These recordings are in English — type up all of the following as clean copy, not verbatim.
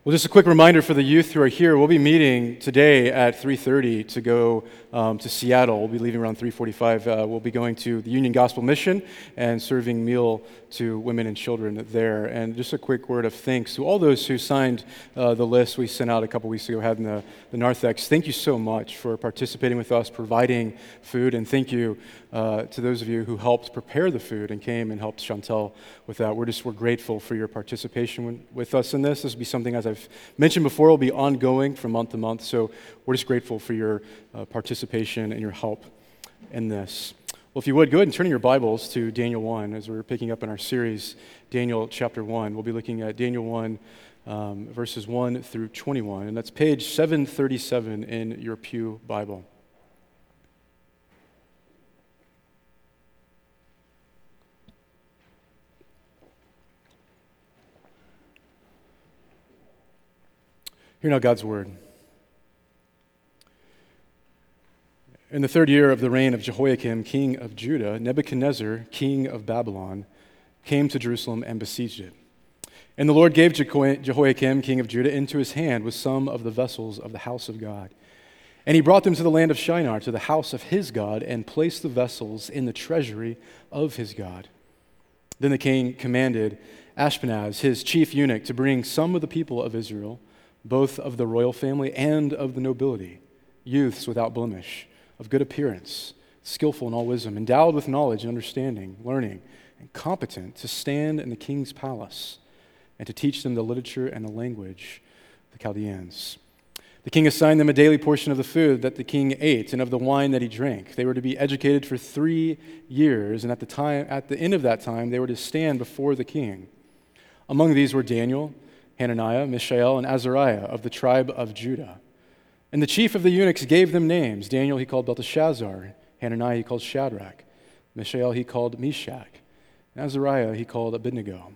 Well, just a quick reminder for the youth who are here. We'll be meeting today at 3:30 to go to Seattle. We'll be leaving around 3:45. We'll be going to the Union Gospel Mission and serving meal to women and children there. And just a quick word of thanks to all those who signed the list we sent out a couple weeks ago, having the narthex. Thank you so much for participating with us, providing food, and thank you to those of you who helped prepare the food and came and helped Chantel with that. We're grateful for your participation with us in this. This will be something, as I've mentioned before, will be ongoing from month to month. So we're just grateful for your participation and your help in this. Well, if you would, go ahead and turn in your Bibles to Daniel 1 as we're picking up in our series, Daniel chapter 1. We'll be looking at Daniel 1, verses 1 through 21, and that's page 737 in your Pew Bible. Hear now God's word. In the third year of the reign of Jehoiakim, king of Judah, Nebuchadnezzar, king of Babylon, came to Jerusalem and besieged it. And the Lord gave Jehoiakim, king of Judah, into his hand with some of the vessels of the house of God. And he brought them to the land of Shinar, to the house of his God, and placed the vessels in the treasury of his God. Then the king commanded Ashpenaz, his chief eunuch, to bring some of the people of Israel, both of the royal family and of the nobility, youths without blemish, of good appearance, skillful in all wisdom, endowed with knowledge and understanding, learning, and competent to stand in the king's palace, and to teach them the literature and the language of the Chaldeans. The king assigned them a daily portion of the food that the king ate and of the wine that he drank. They were to be educated for 3 years, and at the end of that time, they were to stand before the king. Among these were Daniel, Hananiah, Mishael, and Azariah of the tribe of Judah. And the chief of the eunuchs gave them names. Daniel he called Belteshazzar, Hananiah he called Shadrach, Mishael he called Meshach, and Azariah he called Abednego.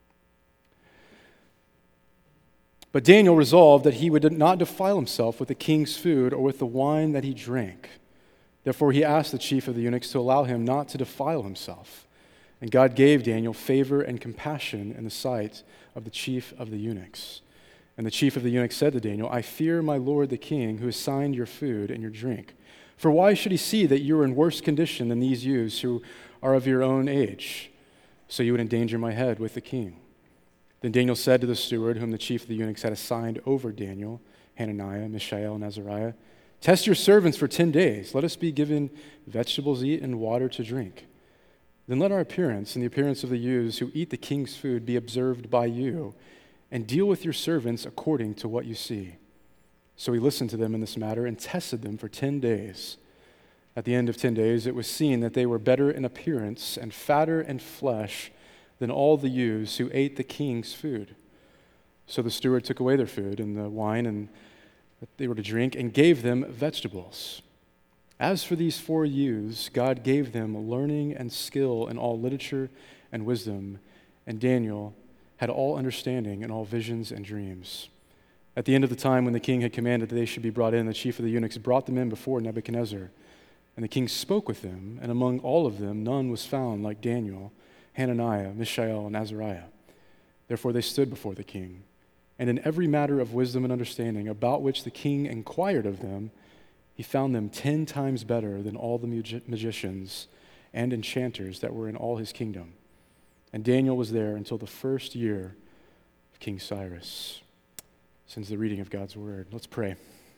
But Daniel resolved that he would not defile himself with the king's food or with the wine that he drank. Therefore he asked the chief of the eunuchs to allow him not to defile himself. And God gave Daniel favor and compassion in the sight of the chief of the eunuchs. And the chief of the eunuchs said to Daniel, I fear my lord the king, who assigned your food and your drink. For why should he see that you are in worse condition than these youths who are of your own age? So you would endanger my head with the king. Then Daniel said to the steward, whom the chief of the eunuchs had assigned over Daniel, Hananiah, Mishael, and Azariah, test your servants for 10 days. Let us be given vegetables to eat and water to drink. Then let our appearance and the appearance of the youths who eat the king's food be observed by you, and deal with your servants according to what you see. So he listened to them in this matter and tested them for 10 days. At the end of 10 days, it was seen that they were better in appearance and fatter in flesh than all the youths who ate the king's food. So the steward took away their food and the wine and that they were to drink and gave them vegetables. As for these 4 youths, God gave them learning and skill in all literature and wisdom, and Daniel had all understanding in all visions and dreams. At the end of the time when the king had commanded that they should be brought in, the chief of the eunuchs brought them in before Nebuchadnezzar. And the king spoke with them, and among all of them none was found like Daniel, Hananiah, Mishael, and Azariah. Therefore they stood before the king. And in every matter of wisdom and understanding about which the king inquired of them, he found them 10 times better than all the magicians and enchanters that were in all his kingdom. And Daniel was there until the first year of King Cyrus. Since the reading of God's word, let's pray.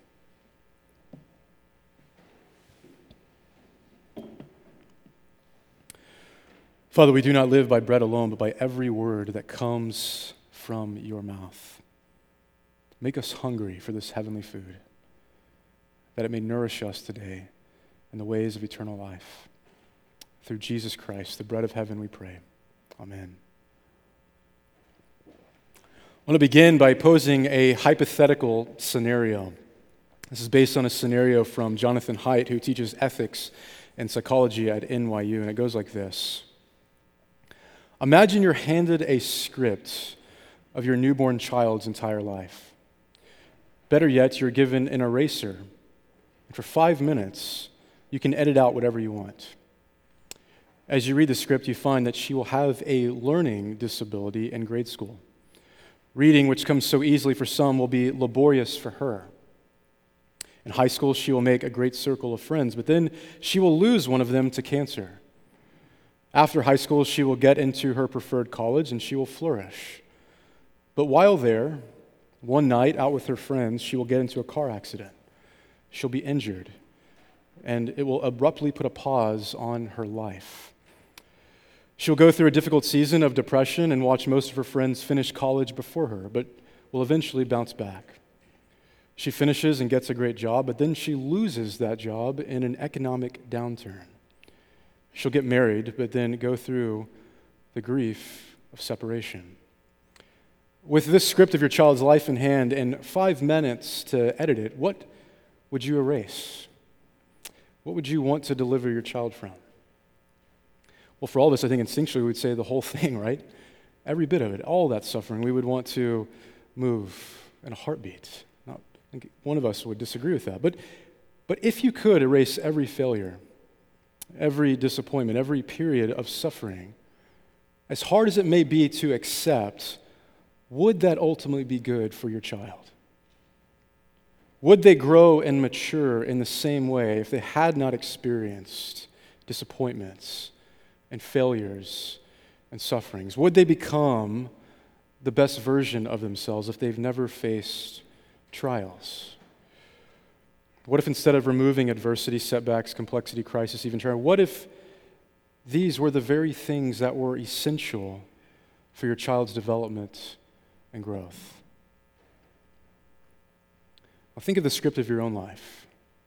Father, we do not live by bread alone, but by every word that comes from your mouth. Make us hungry for this heavenly food, that it may nourish us today in the ways of eternal life. Through Jesus Christ, the bread of heaven, we pray. Amen. I want to begin by posing a hypothetical scenario. This is based on a scenario from Jonathan Haidt, who teaches ethics and psychology at NYU, and it goes like this. Imagine you're handed a script of your newborn child's entire life. Better yet, you're given an eraser. And for 5 minutes, you can edit out whatever you want. As you read the script, you find that she will have a learning disability in grade school. Reading, which comes so easily for some, will be laborious for her. In high school, she will make a great circle of friends, but then she will lose one of them to cancer. After high school, she will get into her preferred college and she will flourish. But while there, one night out with her friends, she will get into a car accident. She'll be injured, and it will abruptly put a pause on her life. She'll go through a difficult season of depression and watch most of her friends finish college before her, but will eventually bounce back. She finishes and gets a great job, but then she loses that job in an economic downturn. She'll get married, but then go through the grief of separation. With this script of your child's life in hand and 5 minutes to edit it, what would you erase? What would you want to deliver your child from? Well, for all of us, I think instinctually we would say the whole thing, right? Every bit of it, all that suffering, we would want to move in a heartbeat. I think one of us would disagree with that. But if you could erase every failure, every disappointment, every period of suffering, as hard as it may be to accept, would that ultimately be good for your child? Would they grow and mature in the same way if they had not experienced disappointments and failures and sufferings? Would they become the best version of themselves if they've never faced trials? What if instead of removing adversity, setbacks, complexity, crisis, even trial, what if these were the very things that were essential for your child's development and growth? Now think of the script of your own life.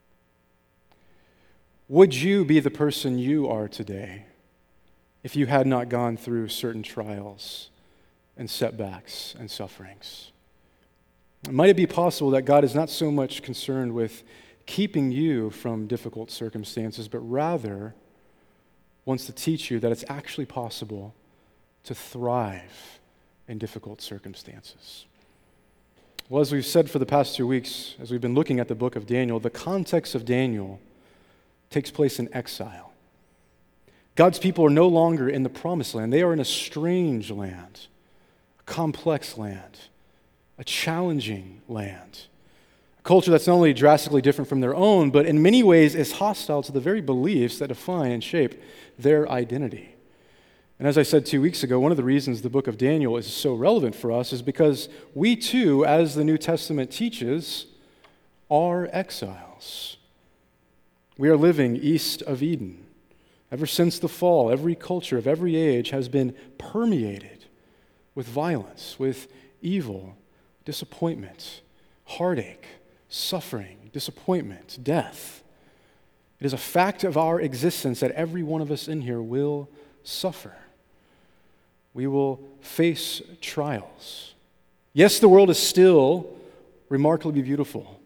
Would you be the person you are today if you had not gone through certain trials and setbacks and sufferings? Might it be possible that God is not so much concerned with keeping you from difficult circumstances, but rather wants to teach you that it's actually possible to thrive in difficult circumstances? Well, as we've said for the past 2 weeks, as we've been looking at the book of Daniel, the context of Daniel takes place in exile. God's people are no longer in the promised land. They are in a strange land, a complex land, a challenging land, a culture that's not only drastically different from their own, but in many ways is hostile to the very beliefs that define and shape their identity. And as I said 2 weeks ago, one of the reasons the book of Daniel is so relevant for us is because we too, as the New Testament teaches, are exiles. We are living east of Eden. Ever since the fall, every culture of every age has been permeated with violence, with evil, disappointment, heartache, suffering, disappointment, death. It is a fact of our existence that every one of us in here will suffer. We will face trials. Yes, the world is still remarkably beautiful.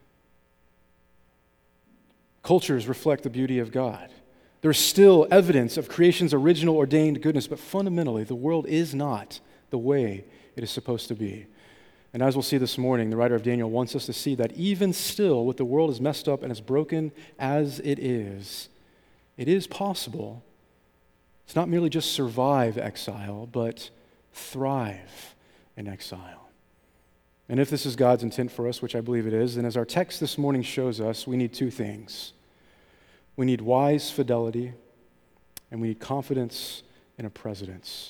Cultures reflect the beauty of God. There's still evidence of creation's original ordained goodness, but fundamentally, the world is not the way it is supposed to be. And as we'll see this morning, the writer of Daniel wants us to see that even still, with the world as messed up and as broken as it is possible. It's not merely just survive exile, but thrive in exile. And if this is God's intent for us, which I believe it is, then as our text this morning shows us, we need 2 things. We need wise fidelity, and we need confidence in a presence.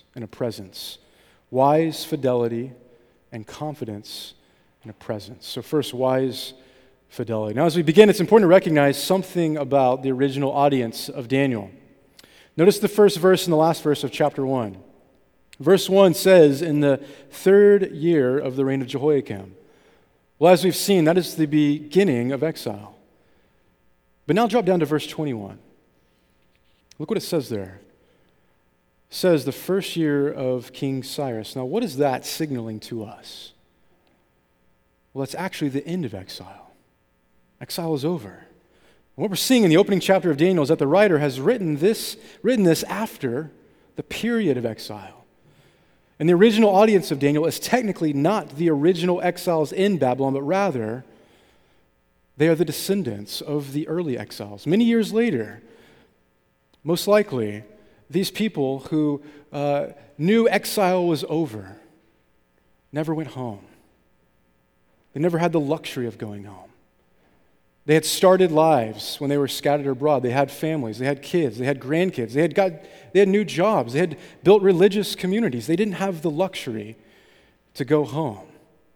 Wise fidelity and confidence in a presence. So first, wise fidelity. Now as we begin, it's important to recognize something about the original audience of Daniel. Notice the first verse and the last verse of chapter 1. Verse 1 says, in the 3rd year of the reign of Jehoiakim. Well, as we've seen, that is the beginning of exile. But now drop down to verse 21. Look what it says there. It says the 1st year of King Cyrus. Now, what is that signaling to us? Well, that's actually the end of exile. Exile is over. What we're seeing in the opening chapter of Daniel is that the writer has written this after the period of exile. And the original audience of Daniel is technically not the original exiles in Babylon, but rather they are the descendants of the early exiles. Many years later, most likely, these people who knew exile was over, never went home. They never had the luxury of going home. They had started lives when they were scattered abroad. They had families, they had kids, they had grandkids, they had new jobs, they had built religious communities. They didn't have the luxury to go home.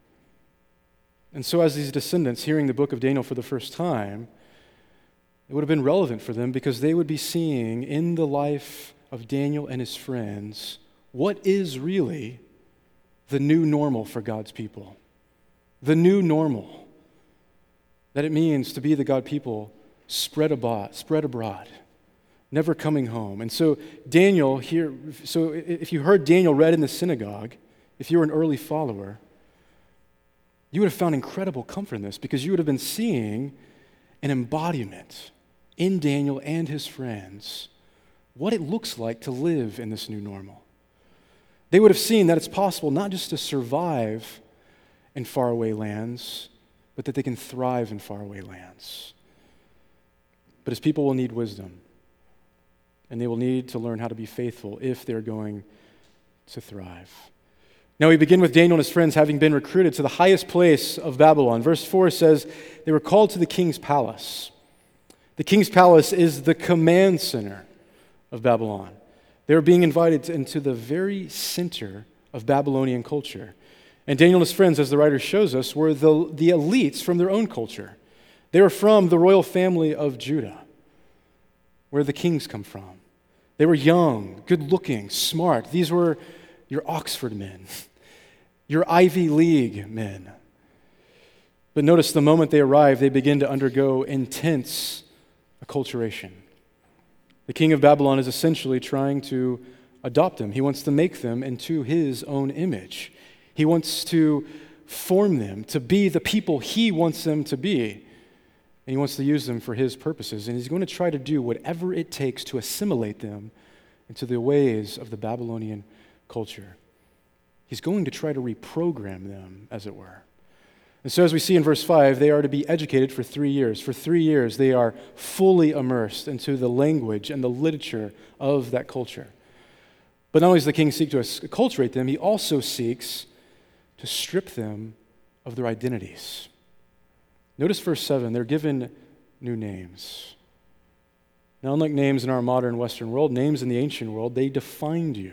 And so as these descendants hearing the book of Daniel for the first time, it would have been relevant for them because they would be seeing in the life of Daniel and his friends what is really the new normal for God's people. The new normal. That it means to be the God people spread abroad, never coming home. And so Daniel here, so if you heard Daniel read in the synagogue, if you were an early follower, you would have found incredible comfort in this because you would have been seeing an embodiment in Daniel and his friends what it looks like to live in this new normal. They would have seen that it's possible not just to survive in faraway lands, but that they can thrive in faraway lands. But his people will need wisdom, and they will need to learn how to be faithful if they're going to thrive. Now we begin with Daniel and his friends having been recruited to the highest place of Babylon. Verse 4 says they were called to the king's palace. The king's palace is the command center of Babylon. They were being invited into the very center of Babylonian culture. And Daniel and his friends, as the writer shows us, were the elites from their own culture. They were from the royal family of Judah, where the kings come from. They were young, good-looking, smart. These were your Oxford men, your Ivy League men. But notice the moment they arrive, they begin to undergo intense acculturation. The king of Babylon is essentially trying to adopt them. He wants to make them into his own image. He wants to form them to be the people he wants them to be. And he wants to use them for his purposes. And he's going to try to do whatever it takes to assimilate them into the ways of the Babylonian culture. He's going to try to reprogram them, as it were. And so as we see in verse 5, they are to be educated for 3 years. For 3 years, they are fully immersed into the language and the literature of that culture. But not only does the king seek to acculturate them, he also seeks to strip them of their identities. Notice verse 7, they're given new names. Now, unlike names in our modern Western world, names in the ancient world, they defined you.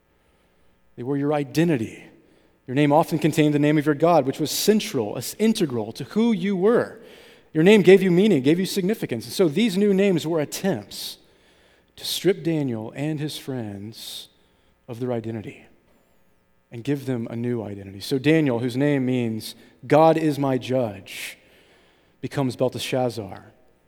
They were your identity. Your name often contained the name of your God, which was central, integral to who you were. Your name gave you meaning, gave you significance. And so these new names were attempts to strip Daniel and his friends of their identity and give them a new identity. So Daniel, whose name means God is my judge, becomes Belteshazzar,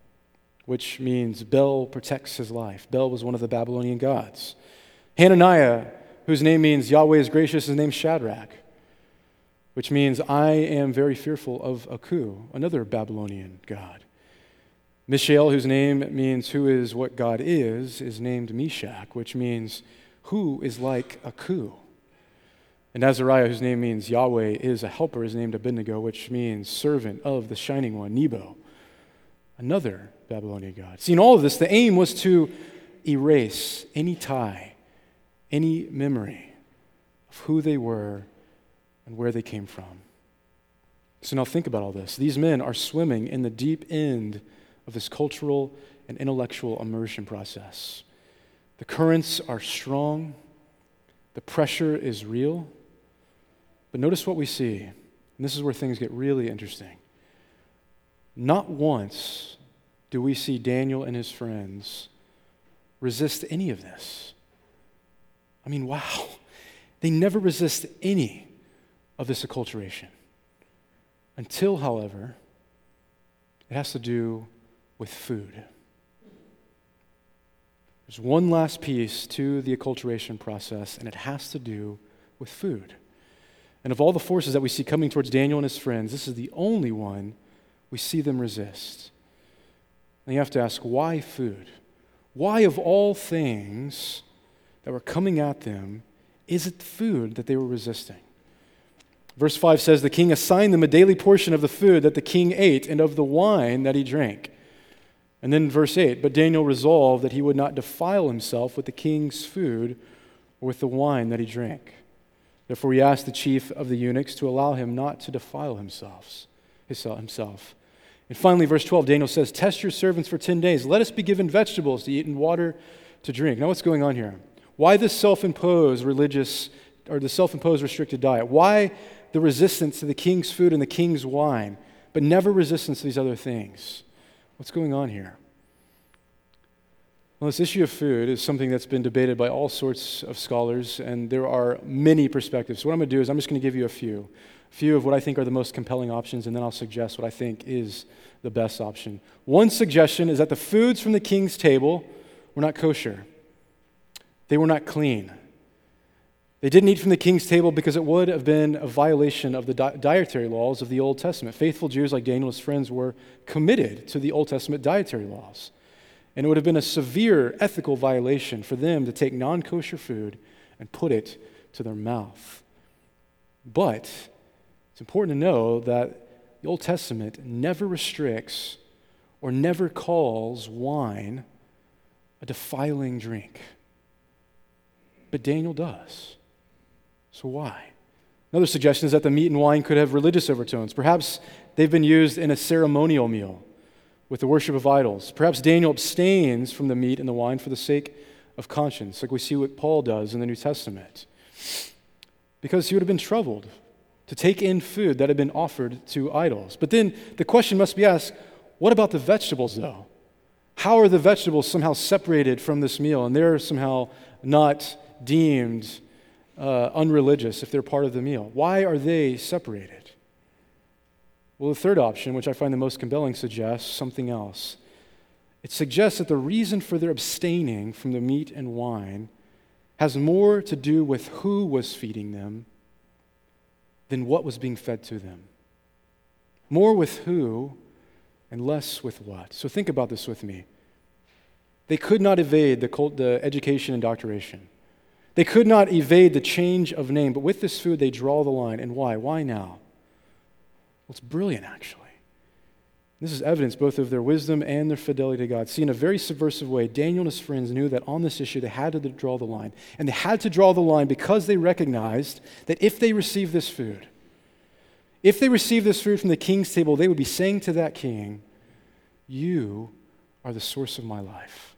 which means Bel protects his life. Bel was one of the Babylonian gods. Hananiah, whose name means Yahweh is gracious, is named Shadrach, which means I am very fearful of Aku, another Babylonian god. Mishael, whose name means who is what God is named Meshach, which means who is like Aku. And Azariah, whose name means Yahweh is a helper, is named Abednego, which means servant of the Shining One, Nebo, another Babylonian god. See, in all of this, the aim was to erase any tie, any memory of who they were and where they came from. So now think about all this. These men are swimming in the deep end of this cultural and intellectual immersion process. The currents are strong. The pressure is real. But notice what we see, and this is where things get really interesting. Not once do we see Daniel and his friends resist any of this. I mean, wow. They never resist any of this acculturation. Until, however, it has to do with food. There's one last piece to the acculturation process, and it has to do with food. And of all the forces that we see coming towards Daniel and his friends, this is the only one we see them resist. And you have to ask, why food? Why, of all things that were coming at them, is it food that they were resisting? Verse 5 says, the king assigned them a daily portion of the food that the king ate and of the wine that he drank. And then verse 8, but Daniel resolved that he would not defile himself with the king's food or with the wine that he drank. Therefore he asked the chief of the eunuchs to allow him not to defile himself. And finally, verse 12, Daniel says, "Test your servants for 10 days. Let us be given vegetables to eat and water to drink." Now what's going on here? Why this self-imposed religious, or the self-imposed restricted diet? Why the resistance to the king's food and the king's wine, but never resistance to these other things? What's going on here? Well, this issue of food is something that's been debated by all sorts of scholars, and there are many perspectives. So what I'm going to do is I'm just going to give you a few of what I think are the most compelling options, and then I'll suggest what I think is the best option. One suggestion is that the foods from the king's table were not kosher. They were not clean. They didn't eat from the king's table because it would have been a violation of the dietary laws of the Old Testament. Faithful Jews like Daniel and his friends were committed to the Old Testament dietary laws. And it would have been a severe ethical violation for them to take non-kosher food and put it to their mouth. But it's important to know that the Old Testament never restricts or never calls wine a defiling drink. But Daniel does. So why? Another suggestion is that the meat and wine could have religious overtones. Perhaps they've been used in a ceremonial meal with the worship of idols. Perhaps Daniel abstains from the meat and the wine for the sake of conscience, like we see what Paul does in the New Testament, because he would have been troubled to take in food that had been offered to idols. But then the question must be asked, what about the vegetables, though? How are the vegetables somehow separated from this meal, and they're somehow not deemed unreligious if they're part of the meal? Why are they separated? Well, the third option, which I find the most compelling, suggests something else. It suggests that the reason for their abstaining from the meat and wine has more to do with who was feeding them than what was being fed to them. More with who and less with what. So think about this with me. They could not evade the education and indoctrination. They could not evade the change of name, but with this food they draw the line. And why? Why now? Well, it's brilliant, actually. This is evidence both of their wisdom and their fidelity to God. See, in a very subversive way, Daniel and his friends knew that on this issue they had to draw the line. And they had to draw the line because they recognized that if they received this food, from the king's table, they would be saying to that king, "You are the source of my life.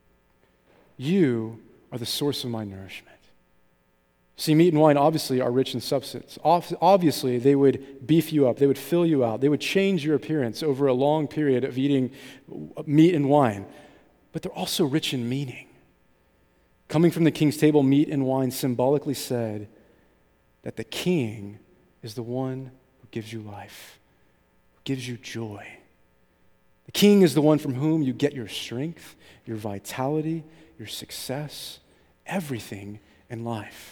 You are the source of my nourishment." See, meat and wine obviously are rich in substance. Obviously, they would beef you up. They would fill you out. They would change your appearance over a long period of eating meat and wine. But they're also rich in meaning. Coming from the king's table, meat and wine symbolically said that the king is the one who gives you life, who gives you joy. The king is the one from whom you get your strength, your vitality, your success, everything in life.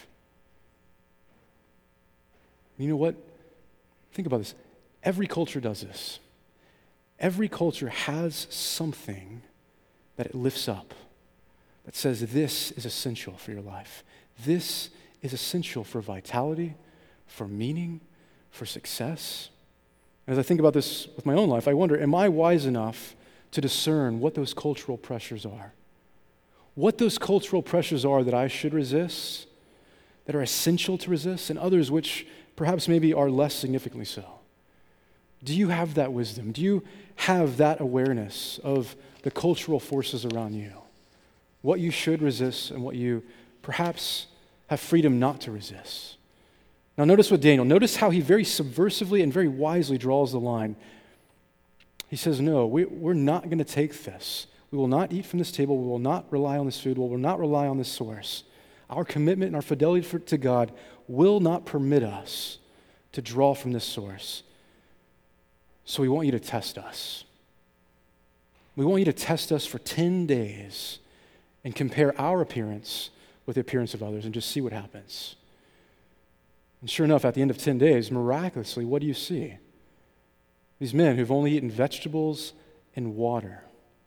You know what? Think about this. Every culture does this. Every culture has something that it lifts up that says this is essential for your life. This is essential for vitality, for meaning, for success. And as I think about this with my own life, I wonder, am I wise enough to discern what those cultural pressures are? What those cultural pressures are that I should resist, that are essential to resist, and others which perhaps maybe are less significantly so. Do you have that wisdom? Do you have that awareness of the cultural forces around you? What you should resist and what you perhaps have freedom not to resist. Now notice notice how he very subversively and very wisely draws the line. He says, no, we're not going to take this. We will not eat from this table. We will not rely on this food. We will not rely on this source. Our commitment and our fidelity to God will not permit us to draw from this source. So we want you to test us. We want you to test us for 10 days and compare our appearance with the appearance of others and just see what happens. And sure enough, at the end of 10 days, miraculously, what do you see? These men who've only eaten vegetables and water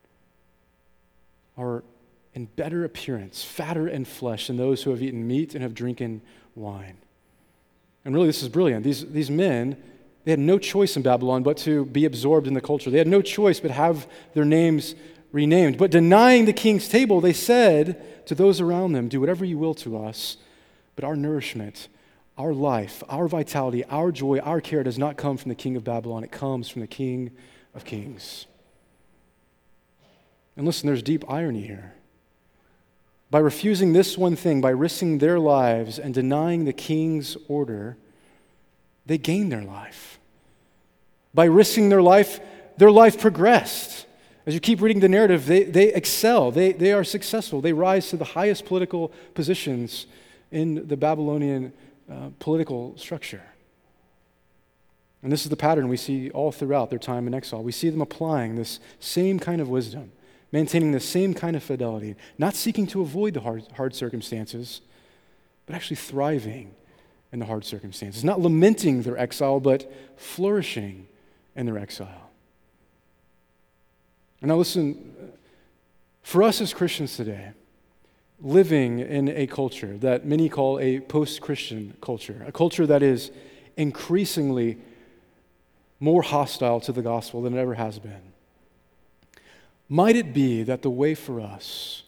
are in better appearance, fatter in flesh than those who have eaten meat and have drinking wine. And really, this is brilliant. These men, they had no choice in Babylon but to be absorbed in the culture. They had no choice but have their names renamed. But denying the king's table, they said to those around them, "Do whatever you will to us, but our nourishment, our life, our vitality, our joy, our care does not come from the king of Babylon. It comes from the King of Kings. And listen, there's deep irony here. By refusing this one thing, by risking their lives and denying the king's order, they gained their life. By risking their life progressed. As you keep reading the narrative, they excel, they are successful, they rise to the highest political positions in the Babylonian political structure. And this is the pattern we see all throughout their time in exile. We see them applying this same kind of wisdom, maintaining the same kind of fidelity, not seeking to avoid the hard circumstances, but actually thriving in the hard circumstances, not lamenting their exile, but flourishing in their exile. And now listen, for us as Christians today, living in a culture that many call a post-Christian culture, a culture that is increasingly more hostile to the gospel than it ever has been, might it be that the way for us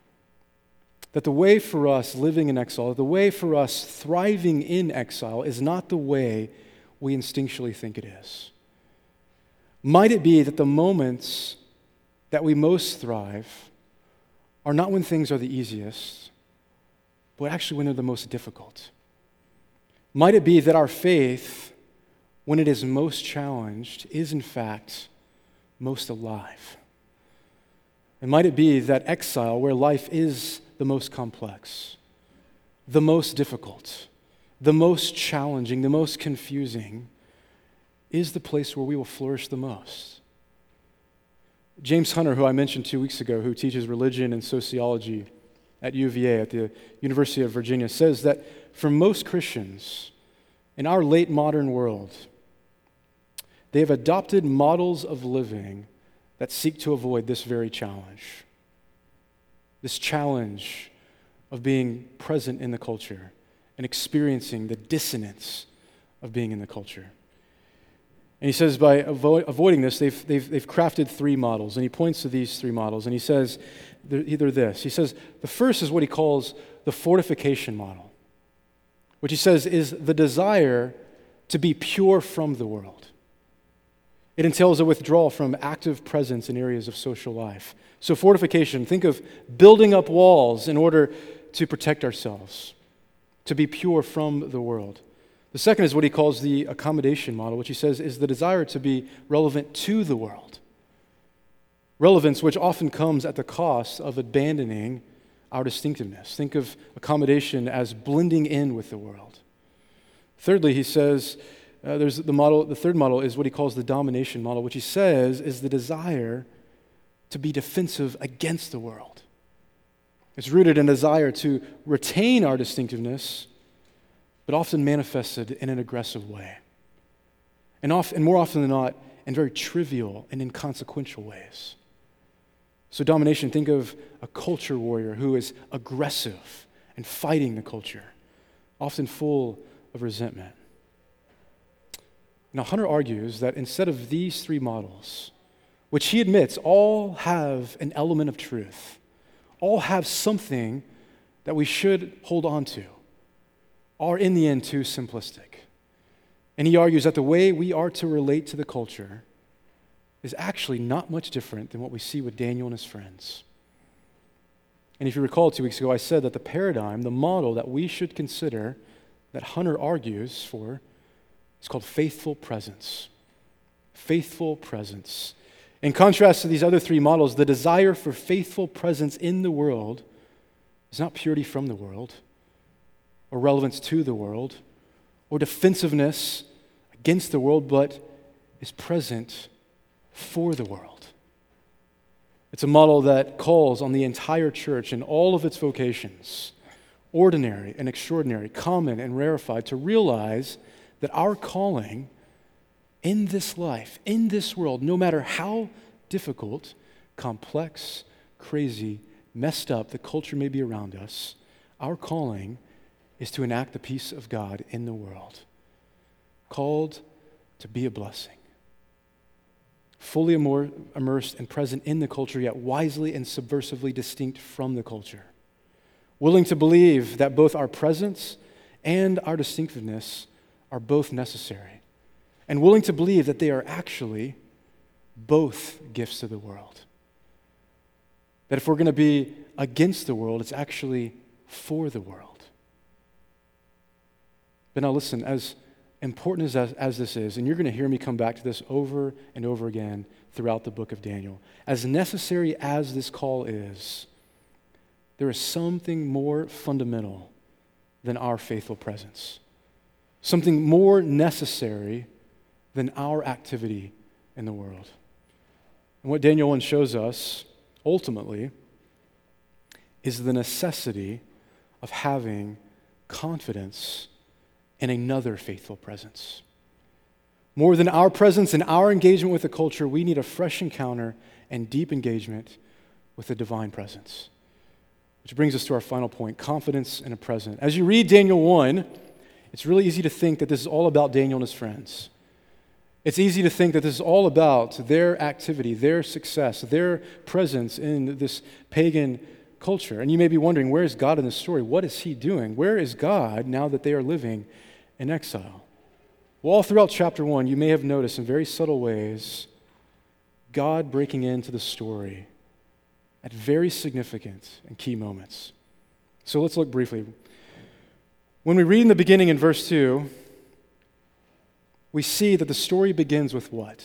living in exile, that the way for us thriving in exile is not the way we instinctually think it is? Might it be that the moments that we most thrive are not when things are the easiest, but actually when they're the most difficult? Might it be that our faith, when it is most challenged, is in fact most alive? And might it be that exile, where life is the most complex, the most difficult, the most challenging, the most confusing, is the place where we will flourish the most? James Hunter, who I mentioned 2 weeks ago, who teaches religion and sociology at UVA, at the University of Virginia, says that for most Christians in our late modern world, they have adopted models of living that seek to avoid this very challenge. This challenge of being present in the culture and experiencing the dissonance of being in the culture. And he says by avoiding this, they've crafted 3 models, and he points to these 3 models, and he says either this. He says the first is what he calls the fortification model, which he says is the desire to be pure from the world. It entails a withdrawal from active presence in areas of social life. So fortification, think of building up walls in order to protect ourselves, to be pure from the world. The second is what he calls the accommodation model, which he says is the desire to be relevant to the world. Relevance which often comes at the cost of abandoning our distinctiveness. Think of accommodation as blending in with the world. Thirdly, he says, the third model is what he calls the domination model, which he says is the desire to be defensive against the world. It's rooted in a desire to retain our distinctiveness, but often manifested in an aggressive way. And more often than not, in very trivial and inconsequential ways. So domination, think of a culture warrior who is aggressive and fighting the culture, often full of resentment. Now, Hunter argues that instead of these 3 models, which he admits all have an element of truth, all have something that we should hold on to, are in the end too simplistic. And he argues that the way we are to relate to the culture is actually not much different than what we see with Daniel and his friends. And if you recall 2 weeks ago, I said that the paradigm, the model that we should consider, that Hunter argues for, is called faithful presence. Faithful presence. In contrast to these other 3 models, the desire for faithful presence in the world is not purity from the world, or relevance to the world, or defensiveness against the world, but is present for the world. It's a model that calls on the entire church in all of its vocations, ordinary and extraordinary, common and rarefied, to realize that our calling in this life, in this world, no matter how difficult, complex, crazy, messed up the culture may be around us, our calling is to enact the peace of God in the world, called to be a blessing, fully immersed and present in the culture, yet wisely and subversively distinct from the culture, willing to believe that both our presence and our distinctiveness are both necessary, and willing to believe that they are actually both gifts to the world. That if we're going to be against the world, it's actually for the world. But now listen, as important as this is, and you're going to hear me come back to this over and over again throughout the book of Daniel, as necessary as this call is, there is something more fundamental than our faithful presence, something more necessary than our activity in the world. And what Daniel 1 shows us, ultimately, is the necessity of having confidence in another faithful presence. More than our presence and our engagement with the culture, we need a fresh encounter and deep engagement with the divine presence. Which brings us to our final point, confidence in a present. As you read Daniel 1, it's really easy to think that this is all about Daniel and his friends. It's easy to think that this is all about their activity, their success, their presence in this pagan culture. And you may be wondering, where is God in this story? What is he doing? Where is God now that they are living in exile? Well, all throughout chapter 1, you may have noticed in very subtle ways God breaking into the story at very significant and key moments. So let's look briefly. When we read in the beginning in verse 2, we see that the story begins with what?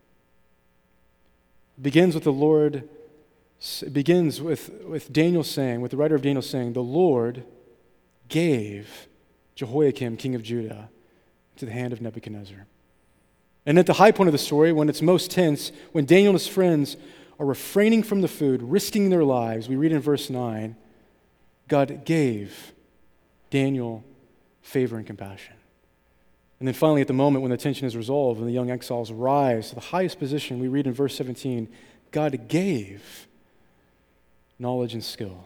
It begins with the Lord. It begins with Daniel saying, with the writer of Daniel saying, the Lord gave Jehoiakim, king of Judah, into the hand of Nebuchadnezzar. And at the high point of the story, when it's most tense, when Daniel and his friends are refraining from the food, risking their lives, we read in verse 9, God gave Daniel favor and compassion. And then finally, at the moment when the tension is resolved and the young exiles rise to the highest position, we read in verse 17, God gave knowledge and skill.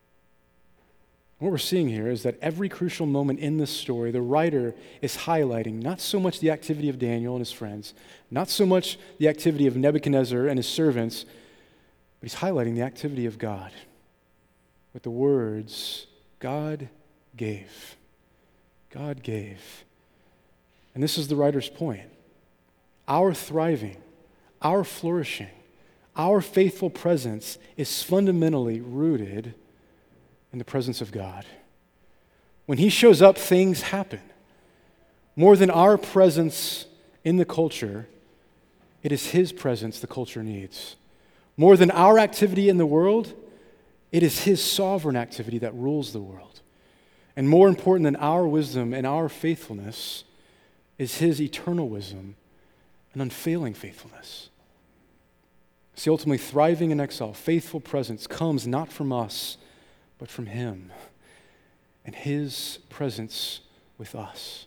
What we're seeing here is that every crucial moment in this story, the writer is highlighting not so much the activity of Daniel and his friends, not so much the activity of Nebuchadnezzar and his servants, but he's highlighting the activity of God with the words, God gave. God gave. And this is the writer's point. Our thriving, our flourishing, our faithful presence is fundamentally rooted in the presence of God. When he shows up, things happen. More than our presence in the culture, it is his presence the culture needs. More than our activity in the world, it is his sovereign activity that rules the world. And more important than our wisdom and our faithfulness is his eternal wisdom and unfailing faithfulness. See, ultimately, thriving in exile, faithful presence comes not from us, but from him and his presence with us.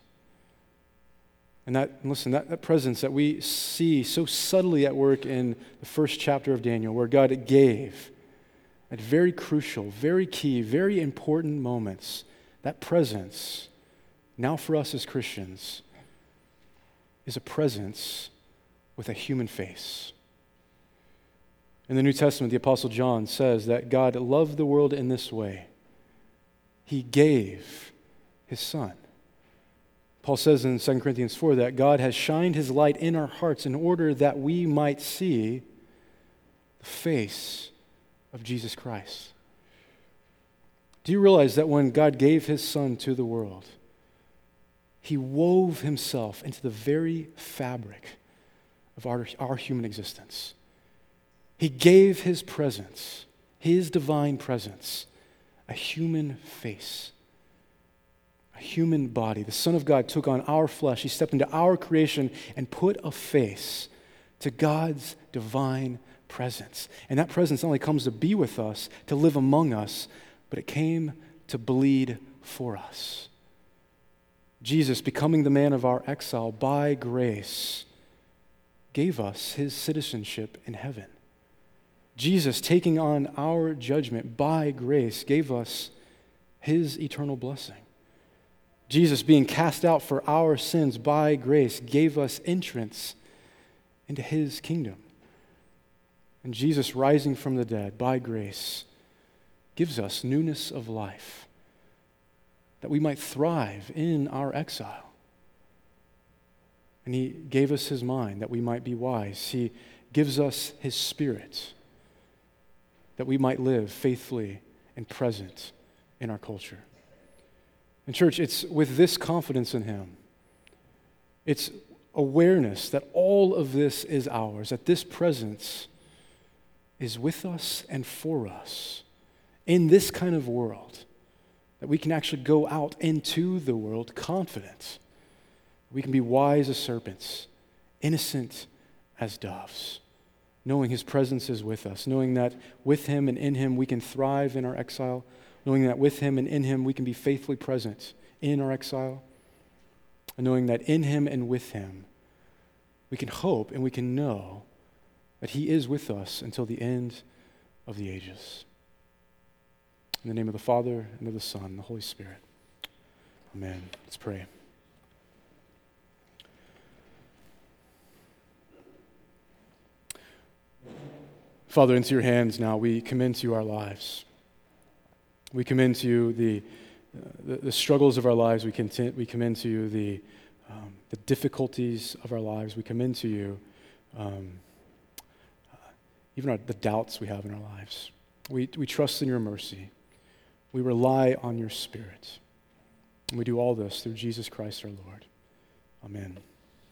And that presence that we see so subtly at work in the first chapter of Daniel, where God gave at very crucial, very key, very important moments, that presence, now for us as Christians, is a presence with a human face. In the New Testament, the Apostle John says that God loved the world in this way. He gave his Son. Paul says in 2 Corinthians 4 that God has shined his light in our hearts in order that we might see the face of Jesus Christ. Do you realize that when God gave his Son to the world, he wove himself into the very fabric of our human existence? He gave his presence, his divine presence, a human face, a human body. The Son of God took on our flesh. He stepped into our creation and put a face to God's divine presence. And that presence not only comes to be with us, to live among us, but it came to bleed for us. Jesus, becoming the man of our exile by grace, gave us his citizenship in heaven. Jesus, taking on our judgment by grace, gave us his eternal blessing. Jesus, being cast out for our sins by grace, gave us entrance into his kingdom. And Jesus, rising from the dead by grace, gives us newness of life. that we might thrive in our exile. And he gave us his mind that we might be wise. He gives us his Spirit that we might live faithfully and present in our culture. And church, it's with this confidence in him, it's awareness that all of this is ours, that this presence is with us and for us in this kind of world, that we can actually go out into the world confident. We can be wise as serpents, innocent as doves, knowing his presence is with us, knowing that with him and in him we can thrive in our exile, knowing that with him and in him we can be faithfully present in our exile, and knowing that in him and with him we can hope and we can know that he is with us until the end of the ages. In the name of the Father, and of the Son, and the Holy Spirit. Amen. Let's pray. Father, into your hands now we commend to you our lives. We commend to you the struggles of our lives. We commend to you the difficulties of our lives. We commend to you even the doubts we have in our lives. We trust in your mercy. We rely on your Spirit. And we do all this through Jesus Christ our Lord. Amen.